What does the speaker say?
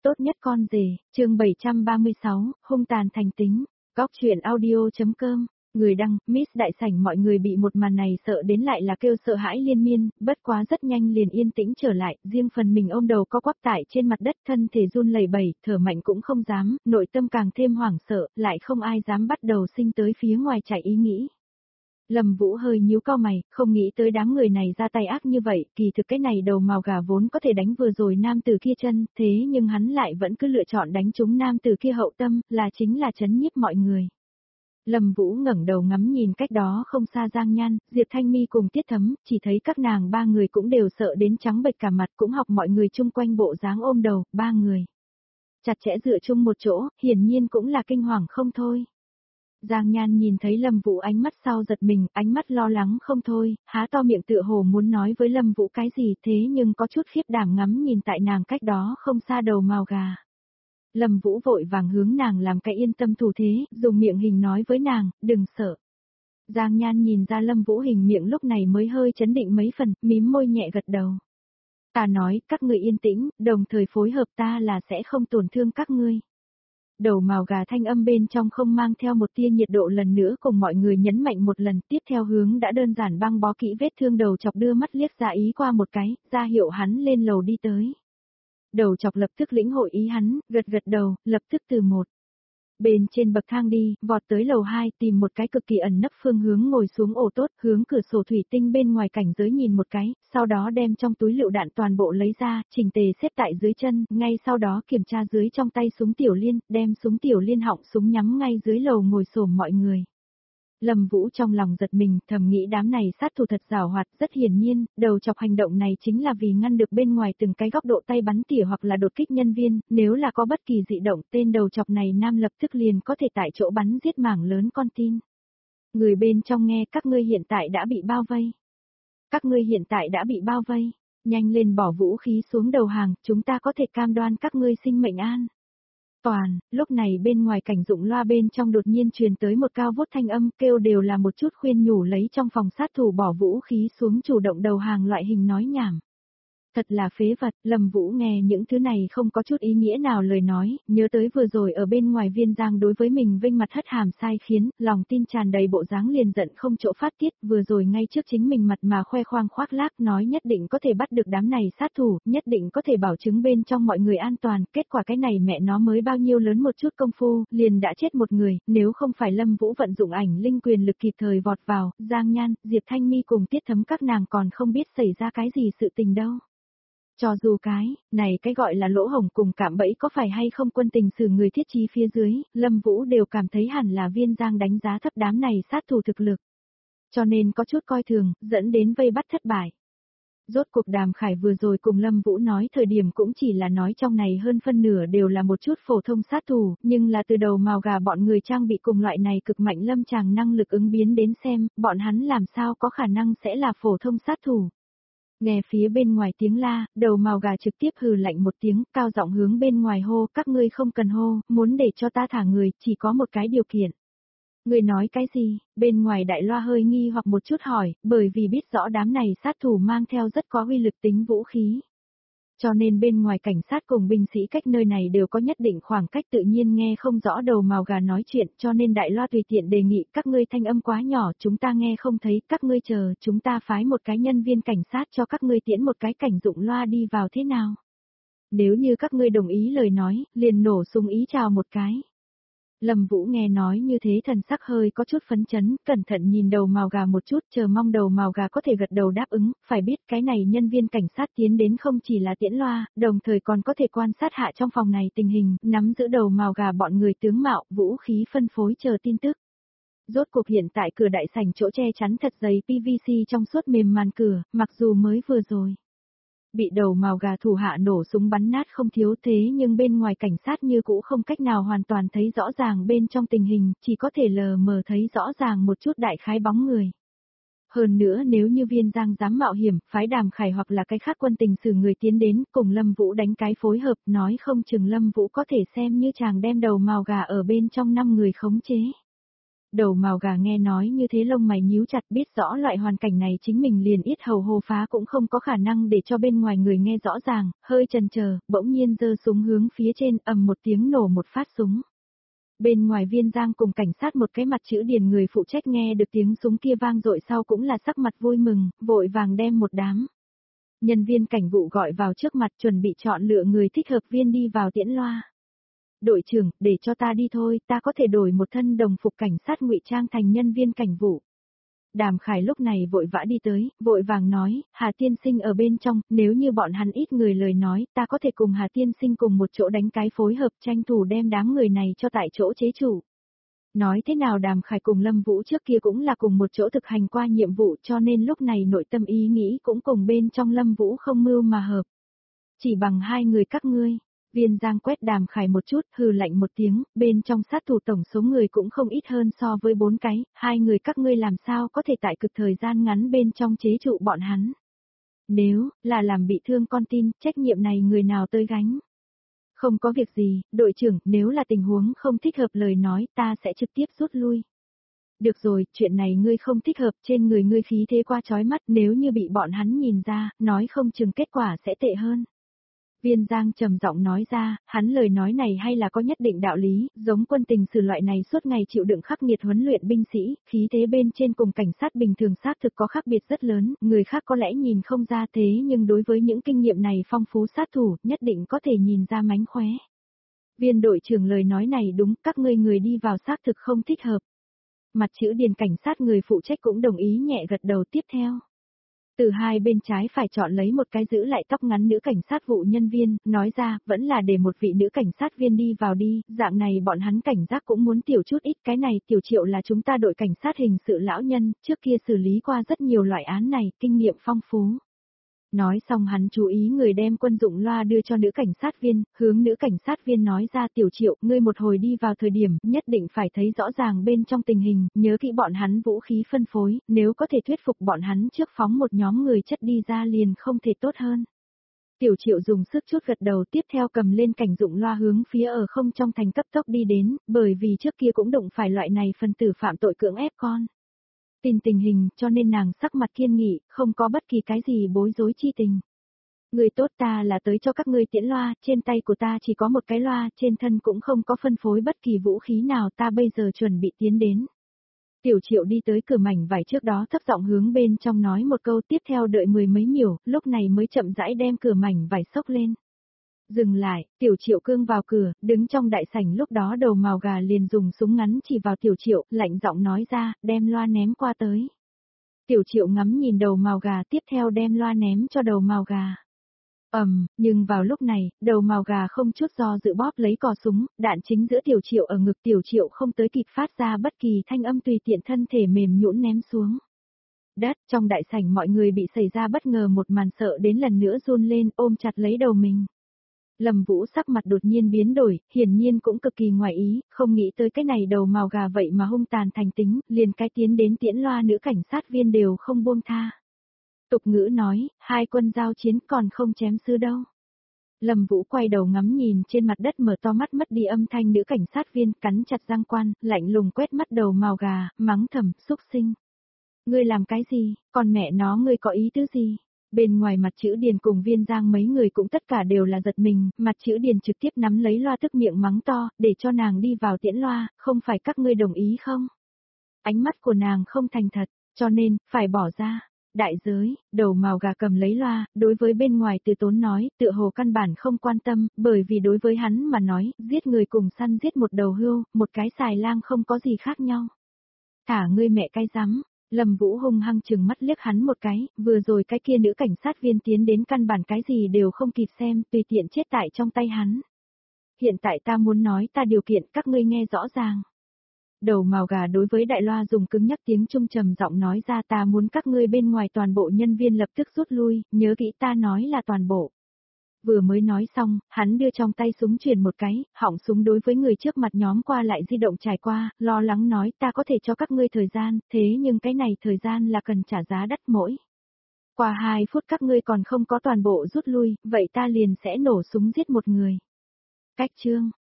Tốt nhất con rể, chương 736, hung tàn thành tính, góc truyện audio.com, người đăng, Miss Đại Sảnh. Mọi người bị một màn này sợ đến lại là kêu sợ hãi liên miên, bất quá rất nhanh liền yên tĩnh trở lại, riêng phần mình ôm đầu co quắp tại trên mặt đất, thân thể run lẩy bẩy, thở mạnh cũng không dám, nội tâm càng thêm hoảng sợ, lại không ai dám bắt đầu sinh tới phía ngoài chạy ý nghĩ. Lâm Vũ hơi nhíu cau mày, không nghĩ tới đám người này ra tay ác như vậy, kỳ thực cái này đầu mào gà vốn có thể đánh vừa rồi nam tử kia chân, thế nhưng hắn lại vẫn cứ lựa chọn đánh trúng nam tử kia hậu tâm, là chính là trấn nhiếp mọi người. Lâm Vũ ngẩng đầu ngắm nhìn cách đó không xa Giang Nhan, Diệp Thanh Mi cùng Tiết Thấm, chỉ thấy các nàng ba người cũng đều sợ đến trắng bệch cả mặt, cũng học mọi người chung quanh bộ dáng ôm đầu, ba người chặt chẽ dựa chung một chỗ, hiển nhiên cũng là kinh hoàng không thôi. Giang Nhan nhìn thấy Lâm Vũ ánh mắt sau giật mình, ánh mắt lo lắng không thôi, há to miệng tựa hồ muốn nói với Lâm Vũ cái gì, thế nhưng có chút khiếp đảm ngắm nhìn tại nàng cách đó không xa đầu mào gà. Lâm Vũ vội vàng hướng nàng làm cái yên tâm thủ thế, dùng miệng hình nói với nàng, đừng sợ. Giang Nhan nhìn ra Lâm Vũ hình miệng lúc này mới hơi chấn định mấy phần, mím môi nhẹ gật đầu. Ta nói, các ngươi yên tĩnh, đồng thời phối hợp, ta là sẽ không tổn thương các ngươi. Đầu mào gà thanh âm bên trong không mang theo một tia nhiệt độ lần nữa cùng mọi người nhấn mạnh một lần, tiếp theo hướng đã đơn giản băng bó kỹ vết thương đầu chọc, đưa mắt liếc ra ý qua một cái, ra hiệu hắn lên lầu đi tới. Đầu chọc lập tức lĩnh hội ý hắn, gật gật đầu, lập tức từ một bên trên bậc thang đi, vọt tới lầu 2, tìm một cái cực kỳ ẩn nấp phương hướng ngồi xuống ổ tốt, hướng cửa sổ thủy tinh bên ngoài cảnh giới nhìn một cái, sau đó đem trong túi lựu đạn toàn bộ lấy ra, chỉnh tề xếp tại dưới chân, ngay sau đó kiểm tra dưới trong tay súng tiểu liên, đem súng tiểu liên họng súng nhắm ngay dưới lầu ngồi xổm mọi người. Lâm Vũ trong lòng giật mình, thầm nghĩ đám này sát thủ thật giàu hoạt, rất hiển nhiên, đầu chọc hành động này chính là vì ngăn được bên ngoài từng cái góc độ tay bắn tỉa hoặc là đột kích nhân viên, nếu là có bất kỳ dị động, tên đầu chọc này nam lập tức liền có thể tại chỗ bắn giết mảng lớn con tin. Người bên trong nghe, các ngươi hiện tại đã bị bao vây. Các ngươi hiện tại đã bị bao vây, nhanh lên bỏ vũ khí xuống đầu hàng, chúng ta có thể cam đoan các ngươi sinh mệnh an toàn. Lúc này bên ngoài cảnh dụng loa bên trong đột nhiên truyền tới một cao vút thanh âm, kêu đều là một chút khuyên nhủ lấy trong phòng sát thủ bỏ vũ khí xuống chủ động đầu hàng loại hình nói nhảm. Thật là phế vật, Lâm Vũ nghe những thứ này không có chút ý nghĩa nào lời nói, nhớ tới vừa rồi ở bên ngoài Viên Giang đối với mình vinh mặt hất hàm sai khiến, lòng tin tràn đầy bộ dáng liền giận không chỗ phát tiết, vừa rồi ngay trước chính mình mặt mà khoe khoang khoác lác nói nhất định có thể bắt được đám này sát thủ, nhất định có thể bảo chứng bên trong mọi người an toàn, kết quả cái này mẹ nó mới bao nhiêu lớn một chút công phu, liền đã chết một người, nếu không phải Lâm Vũ vận dụng ảnh linh quyền lực kịp thời vọt vào, Giang Nhan, Diệp Thanh Mi cùng Tiết Thấm các nàng còn không biết xảy ra cái gì sự tình đâu. Cho dù cái gọi là lỗ hổng cùng cạm bẫy có phải hay không quân tình xử người thiết trí phía dưới, Lâm Vũ đều cảm thấy hẳn là Viên Giang đánh giá thấp đám này sát thủ thực lực. Cho nên có chút coi thường, dẫn đến vây bắt thất bại. Rốt cuộc Đàm Khải vừa rồi cùng Lâm Vũ nói thời điểm cũng chỉ là nói trong này hơn phân nửa đều là một chút phổ thông sát thủ, nhưng là từ đầu mào gà bọn người trang bị cùng loại này cực mạnh lâm tràng năng lực ứng biến đến xem, bọn hắn làm sao có khả năng sẽ là phổ thông sát thủ. Nghe phía bên ngoài tiếng la, đầu mào gà trực tiếp hừ lạnh một tiếng, cao giọng hướng bên ngoài hô, các ngươi không cần hô, muốn để cho ta thả người, chỉ có một cái điều kiện. Người nói cái gì? Bên ngoài đại loa hơi nghi hoặc một chút hỏi, bởi vì biết rõ đám này sát thủ mang theo rất có uy lực tính vũ khí. Cho nên bên ngoài cảnh sát cùng binh sĩ cách nơi này đều có nhất định khoảng cách, tự nhiên nghe không rõ đầu mào gà nói chuyện, cho nên đại loa tùy tiện đề nghị các ngươi thanh âm quá nhỏ, chúng ta nghe không thấy, các ngươi chờ, chúng ta phái một cái nhân viên cảnh sát cho các ngươi tiễn một cái cảnh dụng loa đi vào thế nào. Nếu như các ngươi đồng ý lời nói, liền nổ súng ý chào một cái. Lâm Vũ nghe nói như thế thần sắc hơi có chút phấn chấn, cẩn thận nhìn đầu mào gà một chút, chờ mong đầu mào gà có thể gật đầu đáp ứng, phải biết cái này nhân viên cảnh sát tiến đến không chỉ là tiễn loa, đồng thời còn có thể quan sát hạ trong phòng này tình hình, nắm giữ đầu mào gà bọn người tướng mạo, vũ khí phân phối chờ tin tức. Rốt cuộc hiện tại cửa đại sảnh chỗ che chắn thật dày PVC trong suốt mềm màn cửa, mặc dù mới vừa rồi bị đầu mào gà thủ hạ nổ súng bắn nát không thiếu, thế nhưng bên ngoài cảnh sát như cũ không cách nào hoàn toàn thấy rõ ràng bên trong tình hình, chỉ có thể lờ mờ thấy rõ ràng một chút đại khái bóng người. Hơn nữa nếu như Viên Giang dám mạo hiểm, phái Đàm Khải hoặc là cái khác quân tình xử người tiến đến, cùng Lâm Vũ đánh cái phối hợp, nói không chừng Lâm Vũ có thể xem như chàng đem đầu mào gà ở bên trong 5 người khống chế. Đầu mào gà nghe nói như thế lông mày nhíu chặt, biết rõ loại hoàn cảnh này chính mình liền yết hầu hô phá cũng không có khả năng để cho bên ngoài người nghe rõ ràng, hơi chần chờ, bỗng nhiên giơ súng hướng phía trên, ầm một tiếng nổ một phát súng. Bên ngoài Viên Giang cùng cảnh sát một cái mặt chữ Điền người phụ trách nghe được tiếng súng kia vang dội sau cũng là sắc mặt vui mừng, vội vàng đem một đám nhân viên cảnh vụ gọi vào trước mặt chuẩn bị chọn lựa người thích hợp viên đi vào tiễn loa. Đội trưởng, để cho ta đi thôi, ta có thể đổi một thân đồng phục cảnh sát ngụy trang thành nhân viên cảnh vụ. Đàm Khải lúc này vội vã đi tới, vội vàng nói, Hà tiên sinh ở bên trong, nếu như bọn hắn ít người lời nói, ta có thể cùng Hà tiên sinh cùng một chỗ đánh cái phối hợp tranh thủ đem đám người này cho tại chỗ chế chủ. Nói thế nào Đàm Khải cùng Lâm Vũ trước kia cũng là cùng một chỗ thực hành qua nhiệm vụ cho nên lúc này nội tâm ý nghĩ cũng cùng bên trong Lâm Vũ không mưu mà hợp. Chỉ bằng hai người các ngươi. Viên Giang quét Đàm Khải một chút, hừ lạnh một tiếng, bên trong sát thủ tổng số người cũng không ít hơn so với 4 cái, hai người các ngươi làm sao có thể tại cực thời gian ngắn bên trong chế trụ bọn hắn. Nếu là làm bị thương con tin, trách nhiệm này người nào tới gánh. Không có việc gì, đội trưởng, nếu là tình huống không thích hợp lời nói ta sẽ trực tiếp rút lui. Được rồi, chuyện này ngươi không thích hợp, trên người ngươi khí thế qua chói mắt, nếu như bị bọn hắn nhìn ra, nói không chừng kết quả sẽ tệ hơn. Viên Giang trầm giọng nói ra, hắn lời nói này hay là có nhất định đạo lý, giống quân tình sử loại này suốt ngày chịu đựng khắc nghiệt huấn luyện binh sĩ, khí thế bên trên cùng cảnh sát bình thường xác thực có khác biệt rất lớn, người khác có lẽ nhìn không ra thế nhưng đối với những kinh nghiệm này phong phú sát thủ, nhất định có thể nhìn ra mánh khóe. Viên đội trưởng lời nói này đúng, các ngươi người đi vào xác thực không thích hợp. Mặt chữ Điền cảnh sát người phụ trách cũng đồng ý nhẹ gật đầu tiếp theo. Từ hai bên trái phải chọn lấy một cái giữ lại tóc ngắn nữ cảnh sát vụ nhân viên, nói ra, vẫn là để một vị nữ cảnh sát viên đi vào đi, dạng này bọn hắn cảnh giác cũng muốn tiểu chút ít, cái này Tiểu Triệu là chúng ta đội cảnh sát hình sự lão nhân, trước kia xử lý qua rất nhiều loại án này, kinh nghiệm phong phú. Nói xong hắn chú ý người đem quân dụng loa đưa cho nữ cảnh sát viên, hướng nữ cảnh sát viên nói ra Tiểu Triệu, ngươi một hồi đi vào thời điểm, nhất định phải thấy rõ ràng bên trong tình hình, nhớ kỹ bọn hắn vũ khí phân phối, nếu có thể thuyết phục bọn hắn trước phóng một nhóm người chất đi ra liền không thể tốt hơn. Tiểu Triệu dùng sức chút gật đầu tiếp theo cầm lên cảnh dụng loa hướng phía ở không trong thành cấp tốc đi đến, bởi vì trước kia cũng đụng phải loại này phân tử phạm tội cưỡng ép con. Tình hình cho nên nàng sắc mặt kiên nghị, không có bất kỳ cái gì bối rối chi tình. Người tốt ta là tới cho các ngươi tiễn loa, trên tay của ta chỉ có một cái loa, trên thân cũng không có phân phối bất kỳ vũ khí nào ta bây giờ chuẩn bị tiến đến. Tiểu Triệu đi tới cửa mảnh vải trước đó thấp giọng hướng bên trong nói một câu tiếp theo đợi mười mấy miểu, lúc này mới chậm rãi đem cửa mảnh vải xốc lên. Dừng lại, Tiểu Triệu cương vào cửa, đứng trong đại sảnh lúc đó đầu mào gà liền dùng súng ngắn chỉ vào Tiểu Triệu, lạnh giọng nói ra, đem loa ném qua tới. Tiểu Triệu ngắm nhìn đầu mào gà tiếp theo đem loa ném cho đầu mào gà. Nhưng vào lúc này, đầu mào gà không chút do dự bóp lấy cò súng, đạn chính giữa Tiểu Triệu ở ngực Tiểu Triệu không tới kịp phát ra bất kỳ thanh âm tùy tiện thân thể mềm nhũn ném xuống. Đất, trong đại sảnh mọi người bị xảy ra bất ngờ một màn sợ đến lần nữa run lên ôm chặt lấy đầu mình. Lâm Vũ sắc mặt đột nhiên biến đổi, hiển nhiên cũng cực kỳ ngoài ý, không nghĩ tới cái này đầu mào gà vậy mà hung tàn thành tính, liền cái tiến đến tiễn loa nữ cảnh sát viên đều không buông tha. Tục ngữ nói, hai quân giao chiến còn không chém sư đâu. Lâm Vũ quay đầu ngắm nhìn trên mặt đất mở to mắt mất đi âm thanh nữ cảnh sát viên cắn chặt răng quan, lạnh lùng quét mắt đầu mào gà, mắng thầm, xúc sinh. Ngươi làm cái gì, còn mẹ nó ngươi có ý tứ gì? Bên ngoài mặt chữ Điền cùng Viên Giang mấy người cũng tất cả đều là giật mình, mặt chữ Điền trực tiếp nắm lấy loa tức miệng mắng to, để cho nàng đi vào tiễn loa, không phải các ngươi đồng ý không? Ánh mắt của nàng không thành thật, cho nên, phải bỏ ra. Đại giới, đầu mào gà cầm lấy loa, đối với bên ngoài Từ Tốn nói, tựa hồ căn bản không quan tâm, bởi vì đối với hắn mà nói, giết người cùng săn giết một đầu hươu, một cái xài lang không có gì khác nhau. Thả ngươi mẹ cái rắm. Lâm Vũ hung hăng chừng mắt liếc hắn một cái, vừa rồi cái kia nữ cảnh sát viên tiến đến căn bản cái gì đều không kịp xem, tùy tiện chết tại trong tay hắn. Hiện tại ta muốn nói ta điều kiện các ngươi nghe rõ ràng. Đầu mào gà đối với đại loa dùng cứng nhắc tiếng trung trầm giọng nói ra ta muốn các ngươi bên ngoài toàn bộ nhân viên lập tức rút lui, nhớ kỹ ta nói là toàn bộ. Vừa mới nói xong, hắn đưa trong tay súng chuyển một cái, họng súng đối với người trước mặt nhóm qua lại di động trải qua, lo lắng nói ta có thể cho các ngươi thời gian, thế nhưng cái này thời gian là cần trả giá đắt mỗi. Qua 2 phút các ngươi còn không có toàn bộ rút lui, vậy ta liền sẽ nổ súng giết một người. Cách chương